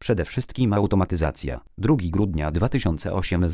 Przede wszystkim automatyzacja. 2 grudnia 2008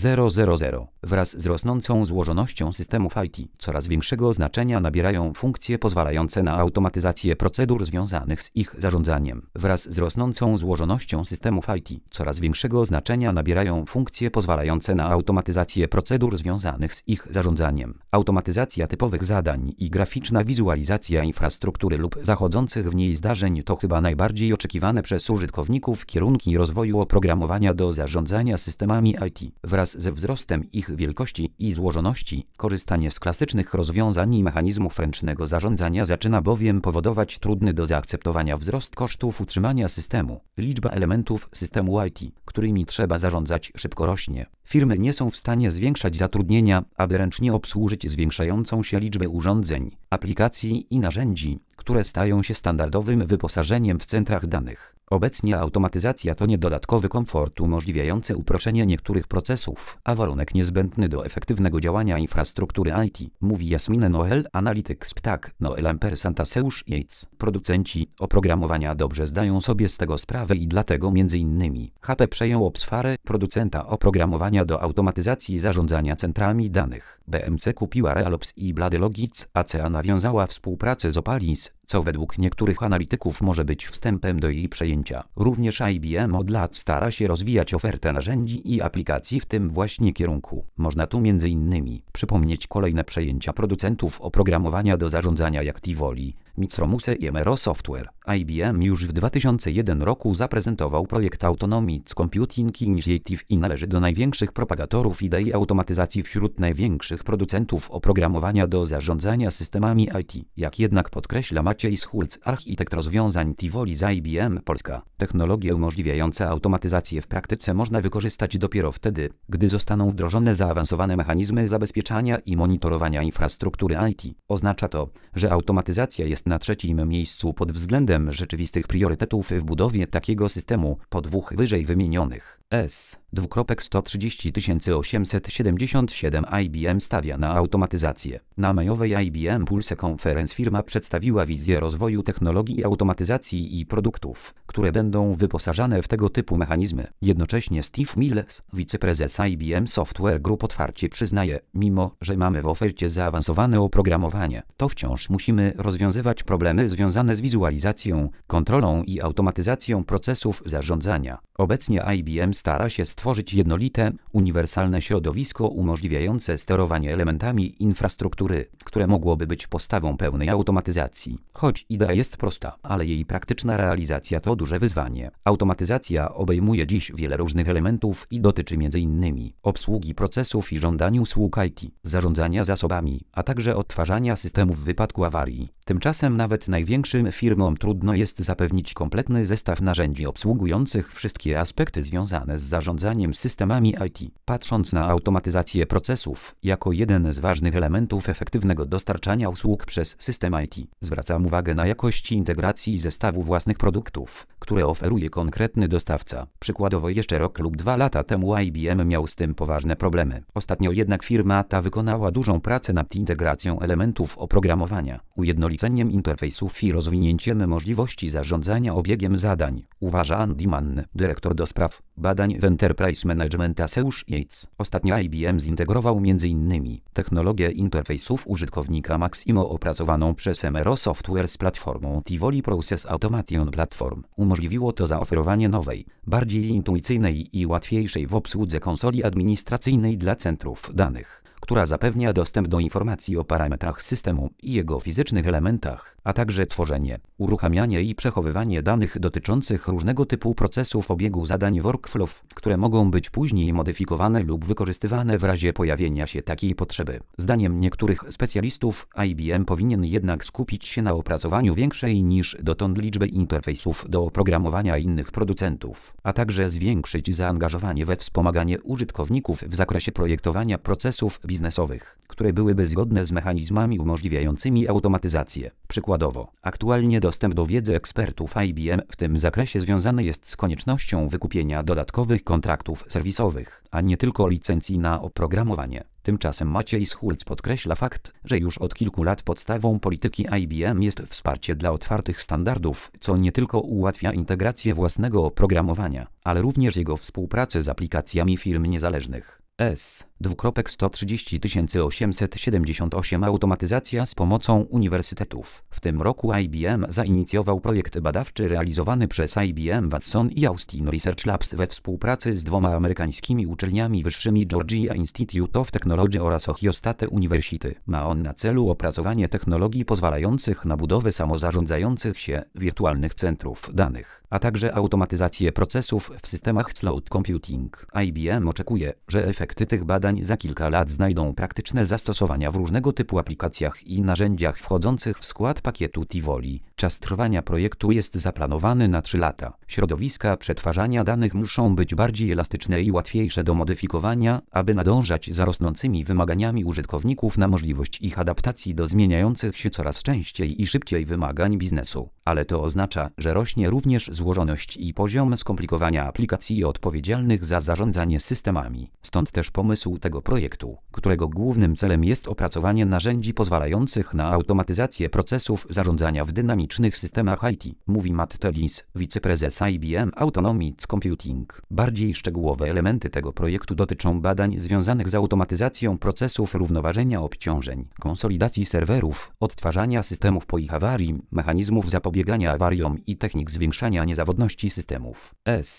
Wraz z rosnącą złożonością systemów IT, coraz większego znaczenia nabierają funkcje pozwalające na automatyzację procedur związanych z ich zarządzaniem. Wraz z rosnącą złożonością systemów IT, coraz większego znaczenia nabierają funkcje pozwalające na automatyzację procedur związanych z ich zarządzaniem. Automatyzacja typowych zadań i graficzna wizualizacja infrastruktury lub zachodzących w niej zdarzeń to chyba najbardziej oczekiwane przez użytkowników kierunki rozwoju oprogramowania do zarządzania systemami IT. Wraz ze wzrostem ich wielkości i złożoności, korzystanie z klasycznych rozwiązań i mechanizmów ręcznego zarządzania zaczyna bowiem powodować trudny do zaakceptowania wzrost kosztów utrzymania systemu. Liczba elementów systemu IT, którymi trzeba zarządzać, szybko rośnie. Firmy nie są w stanie zwiększać zatrudnienia, aby ręcznie obsłużyć zwiększającą się liczbę urządzeń, aplikacji i narzędzi, które stają się standardowym wyposażeniem w centrach danych. Obecnie automatyzacja to nie dodatkowy komfort umożliwiający uproszczenie niektórych procesów, a warunek niezbędny do efektywnego działania infrastruktury IT, mówi Jasmine Noel, analityk z PTAC, Noel Ampersand-Aseusz Yates. Producenci oprogramowania dobrze zdają sobie z tego sprawę i dlatego m.in. HP przejął obsfarę producenta oprogramowania do automatyzacji zarządzania centrami danych. BMC kupiła Realops i Bladelogic, ACA nawiązała współpracę z Opalis, co według niektórych analityków może być wstępem do jej przejęcia. Również IBM od lat stara się rozwijać ofertę narzędzi i aplikacji w tym właśnie kierunku. Można tu m.in. przypomnieć kolejne przejęcia producentów oprogramowania do zarządzania jak Tivoli, Micromuse i MRO Software. IBM już w 2001 roku zaprezentował projekt Autonomous Computing Initiative i należy do największych propagatorów idei automatyzacji wśród największych producentów oprogramowania do zarządzania systemami IT. Jak jednak podkreśla Maciej Schulz, architekt rozwiązań Tivoli z IBM Polska, technologie umożliwiające automatyzację w praktyce można wykorzystać dopiero wtedy, gdy zostaną wdrożone zaawansowane mechanizmy zabezpieczania i monitorowania infrastruktury IT. Oznacza to, że automatyzacja jest na trzecim miejscu pod względem rzeczywistych priorytetów w budowie takiego systemu po dwóch wyżej wymienionych. S. 2.130877 IBM stawia na automatyzację. Na majowej IBM Pulse Conference firma przedstawiła wizję rozwoju technologii automatyzacji i produktów, które będą wyposażane w tego typu mechanizmy. Jednocześnie Steve Mills, wiceprezes IBM Software Group, otwarcie przyznaje, mimo że mamy w ofercie zaawansowane oprogramowanie, to wciąż musimy rozwiązywać problemy związane z wizualizacją, kontrolą i automatyzacją procesów zarządzania. Obecnie IBM stara się stworzyć jednolite, uniwersalne środowisko umożliwiające sterowanie elementami infrastruktury, które mogłoby być podstawą pełnej automatyzacji. Choć idea jest prosta, ale jej praktyczna realizacja to duże wyzwanie. Automatyzacja obejmuje dziś wiele różnych elementów i dotyczy m.in. obsługi procesów i żądań usług IT, zarządzania zasobami, a także odtwarzania systemów w wypadku awarii. Tymczasem nawet największym firmom trudno jest zapewnić kompletny zestaw narzędzi obsługujących wszystkie aspekty związane z zarządzaniem systemami IT. Patrząc na automatyzację procesów jako jeden z ważnych elementów efektywnego dostarczania usług przez system IT, zwracam uwagę na jakość integracji zestawu własnych produktów, które oferuje konkretny dostawca. Przykładowo jeszcze rok lub 2 lata temu IBM miał z tym poważne problemy. Ostatnio jednak firma ta wykonała dużą pracę nad integracją elementów oprogramowania, ujednoliceniem interfejsów i rozwinięciem możliwości zarządzania obiegiem zadań, uważa Andy Mann, dyrektor do spraw badań w Enterprise Management Aseusz Yates. Ostatnio IBM zintegrował m.in. technologię interfejsów użytkownika Maximo opracowaną przez MRO Software z platformą Tivoli Process Automation Platform. Umożliwiło to zaoferowanie nowej, bardziej intuicyjnej i łatwiejszej w obsłudze konsoli administracyjnej dla centrów danych, która zapewnia dostęp do informacji o parametrach systemu i jego fizycznych elementach, a także tworzenie, uruchamianie i przechowywanie danych dotyczących różnego typu procesów obiegu zadań workflow, które mogą być później modyfikowane lub wykorzystywane w razie pojawienia się takiej potrzeby. Zdaniem niektórych specjalistów IBM powinien jednak skupić się na opracowaniu większej niż dotąd liczby interfejsów do oprogramowania innych producentów, a także zwiększyć zaangażowanie we wspomaganie użytkowników w zakresie projektowania procesów biznesowych biznesowych, które byłyby zgodne z mechanizmami umożliwiającymi automatyzację. Przykładowo, aktualnie dostęp do wiedzy ekspertów IBM w tym zakresie związany jest z koniecznością wykupienia dodatkowych kontraktów serwisowych, a nie tylko licencji na oprogramowanie. Tymczasem Maciej Schulz podkreśla fakt, że już od kilku lat podstawą polityki IBM jest wsparcie dla otwartych standardów, co nie tylko ułatwia integrację własnego oprogramowania, ale również jego współpracę z aplikacjami firm niezależnych. S. 878 Automatyzacja z pomocą uniwersytetów. W tym roku IBM zainicjował projekt badawczy realizowany przez IBM Watson i Austin Research Labs we współpracy z dwoma amerykańskimi uczelniami wyższymi Georgia Institute of Technology oraz Ohio State University. Ma on na celu opracowanie technologii pozwalających na budowę samozarządzających się wirtualnych centrów danych, a także automatyzację procesów w systemach cloud computing. IBM oczekuje, że efekty tych badań za kilka lat znajdą praktyczne zastosowania w różnego typu aplikacjach i narzędziach wchodzących w skład pakietu Tivoli. Czas trwania projektu jest zaplanowany na 3 lata. Środowiska przetwarzania danych muszą być bardziej elastyczne i łatwiejsze do modyfikowania, aby nadążać za rosnącymi wymaganiami użytkowników na możliwość ich adaptacji do zmieniających się coraz częściej i szybciej wymagań biznesu. Ale to oznacza, że rośnie również złożoność i poziom skomplikowania aplikacji odpowiedzialnych za zarządzanie systemami. Stąd też pomysł tego projektu, którego głównym celem jest opracowanie narzędzi pozwalających na automatyzację procesów zarządzania w dynamicznych systemach IT, mówi Matt Tellis, wiceprezes IBM Autonomous Computing. Bardziej szczegółowe elementy tego projektu dotyczą badań związanych z automatyzacją procesów równoważenia obciążeń, konsolidacji serwerów, odtwarzania systemów po ich awarii, mechanizmów zapobiegania awariom i technik zwiększania niezawodności systemów.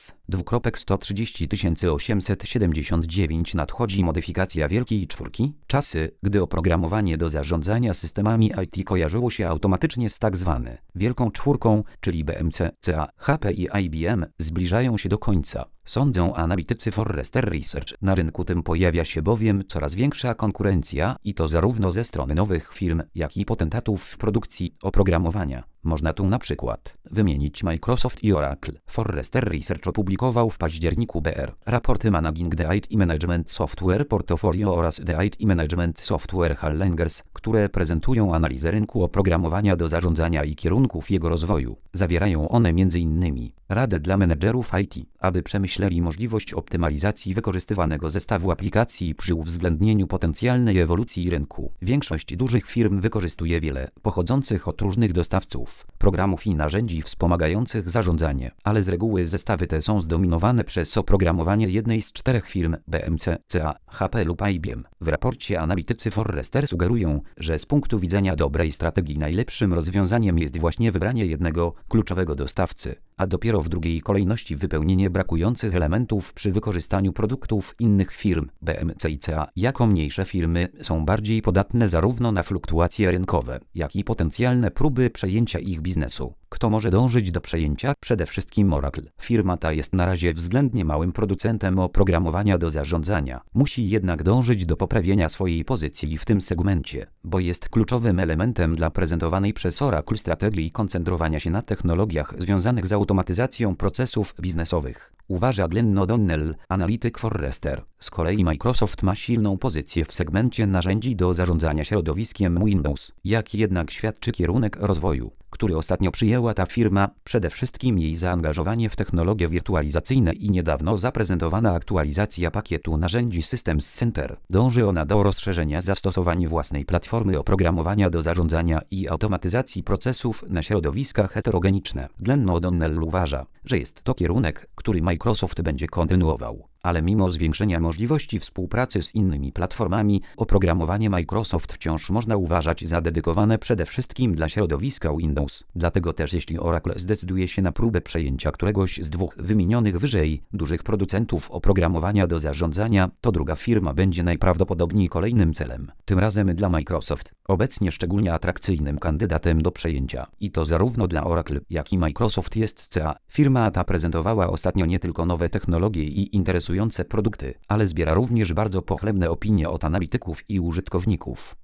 S. 230 879 nadchodzi modyfikacja Wielkiej Czwórki. Czasy, gdy oprogramowanie do zarządzania systemami IT kojarzyło się automatycznie z tzw. Wielką Czwórką, czyli BMC, CA, HP i IBM, zbliżają się do końca. Sądzą analitycy Forrester Research. Na rynku tym pojawia się bowiem coraz większa konkurencja i to zarówno ze strony nowych firm, jak i potentatów w produkcji oprogramowania. Można tu na przykład wymienić Microsoft i Oracle. Forrester Research opublikował w październiku BR raporty Managing the IT Management Software Portfolio oraz The IT Management Software Challengers, które prezentują analizę rynku oprogramowania do zarządzania i kierunków jego rozwoju. Zawierają one m.in. radę dla menedżerów IT, aby przemyśleli możliwość optymalizacji wykorzystywanego zestawu aplikacji przy uwzględnieniu potencjalnej ewolucji rynku. Większość dużych firm wykorzystuje wiele pochodzących od różnych dostawców programów i narzędzi wspomagających zarządzanie, ale z reguły zestawy te są zdominowane przez oprogramowanie jednej z 4 firm BMC, CA, HP lub IBM. W raporcie analitycy Forrester sugerują, że z punktu widzenia dobrej strategii najlepszym rozwiązaniem jest właśnie wybranie jednego kluczowego dostawcy, a dopiero w drugiej kolejności wypełnienie brakujących elementów przy wykorzystaniu produktów innych firm BMC i CA. Jako mniejsze firmy są bardziej podatne zarówno na fluktuacje rynkowe, jak i potencjalne próby przejęcia ich biznesu. Kto może dążyć do przejęcia? Przede wszystkim Oracle. Firma ta jest na razie względnie małym producentem oprogramowania do zarządzania. Musi jednak dążyć do poprawienia swojej pozycji w tym segmencie, bo jest kluczowym elementem dla prezentowanej przez Oracle strategii koncentrowania się na technologiach związanych z automatyzacją procesów biznesowych. Uważa Glenn O'Donnell, analityk Forrester. Z kolei Microsoft ma silną pozycję w segmencie narzędzi do zarządzania środowiskiem Windows. Jak jednak świadczy kierunek rozwoju, który ostatnio przyjęła ta firma, przede wszystkim jej zaangażowanie w technologie wirtualizacyjne i niedawno zaprezentowana aktualizacja pakietu narzędzi Systems Center. Dąży ona do rozszerzenia zastosowań własnej platformy oprogramowania do zarządzania i automatyzacji procesów na środowiska heterogeniczne. Glenn O'Donnell uważa, że jest to kierunek, który Microsoft będzie kontynuował. Ale mimo zwiększenia możliwości współpracy z innymi platformami, oprogramowanie Microsoft wciąż można uważać za dedykowane przede wszystkim dla środowiska Windows. Dlatego też jeśli Oracle zdecyduje się na próbę przejęcia któregoś z 2 wymienionych wyżej dużych producentów oprogramowania do zarządzania, to druga firma będzie najprawdopodobniej kolejnym celem. Tym razem dla Microsoft, obecnie szczególnie atrakcyjnym kandydatem do przejęcia. I to zarówno dla Oracle, jak i Microsoft jest CA. Firma ta prezentowała ostatnio nie tylko nowe technologie i interesujące produkty, ale zbiera również bardzo pochlebne opinie od analityków i użytkowników.